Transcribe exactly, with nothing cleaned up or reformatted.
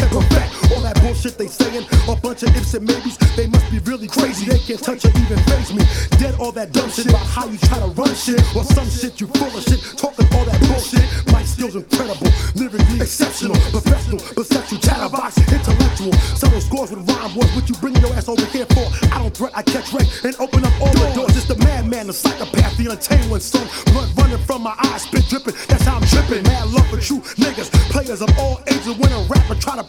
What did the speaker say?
and perfect all that bullshit they saying. A bunch of ifs and maybes, they must be really crazy. They can't touch or even face me. Dead all that dumb shit about how you try to run shit, or some shit you full of shit, talking all that bullshit. My skills incredible, lyrically exceptional, professional, perceptual, chatterbox, intellectual. Subtle scores with rhyme was what you bringing your ass over here for. I don't threat, I catch wreck and open up all the doors. It's the madman, the psychopath, the untamed son. Blood running from my eyes, spit dripping. That's how I'm tripping. Mad love for true niggas, players of all ages. When a rapper try to